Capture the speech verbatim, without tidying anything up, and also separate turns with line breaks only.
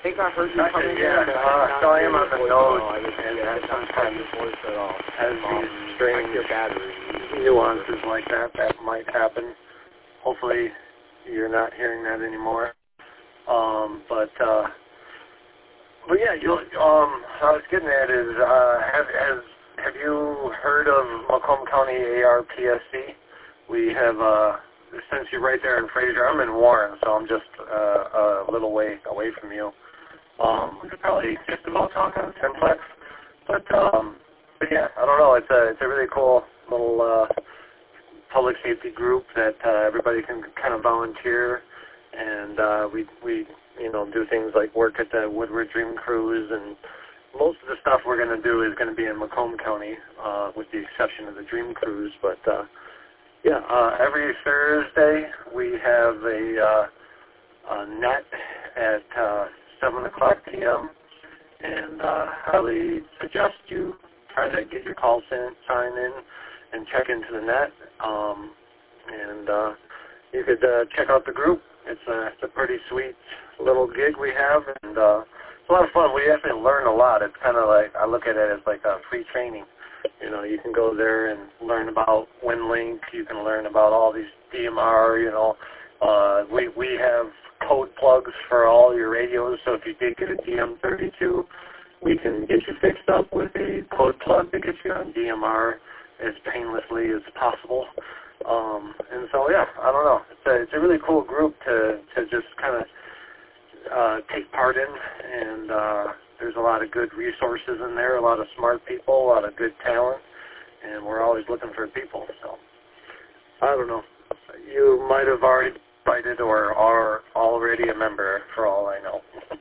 think I heard you coming
yeah,
in.
uh, so I am on the nose,
I was,
and
yeah,
uh, sometimes
your voice at all.
has
Um,
these strange
your battery.
nuances like that that might happen. Hopefully you're not hearing that anymore. Um, but, uh, but yeah, you, um, what I was getting at is, uh, have, has, have you heard of Macomb County A R P S C? We have, uh, since you're right there in Fraser, I'm in Warren, so I'm just uh, a little way away from you. Um, we could probably just about talk on Simplex, but, um, but yeah, I don't know. It's a it's a really cool little uh, public safety group that uh, everybody can kind of volunteer, and uh, we we you know do things like work at the Woodward Dream Cruise, and most of the stuff we're going to do is going to be in Macomb County, uh, with the exception of the Dream Cruise, but. Uh, Yeah, uh, every Thursday we have a, uh, a net at uh, seven o'clock p m and uh, I highly suggest you try to get your call sign in and check into the net. Um, and uh, you could uh, check out the group. It's a, it's a pretty sweet little gig we have, and uh, it's a lot of fun. We actually learn a lot. It's kind of like, I look at it as like a free training. You know, you can go there and learn about WinLink. You can learn about all these D M R, you know. Uh, we, we have code plugs for all your radios, so if you did get a D M thirty-two, we can get you fixed up with a code plug to get you on D M R as painlessly as possible. Um, and so, yeah, I don't know. It's a, it's a really cool group to, to just kind of uh, take part in, and uh, there's a lot of good resources in there, a lot of smart people, a lot of good talent, and we're always looking for people. So, I don't know. You might have already invited or are already a member, for all I know.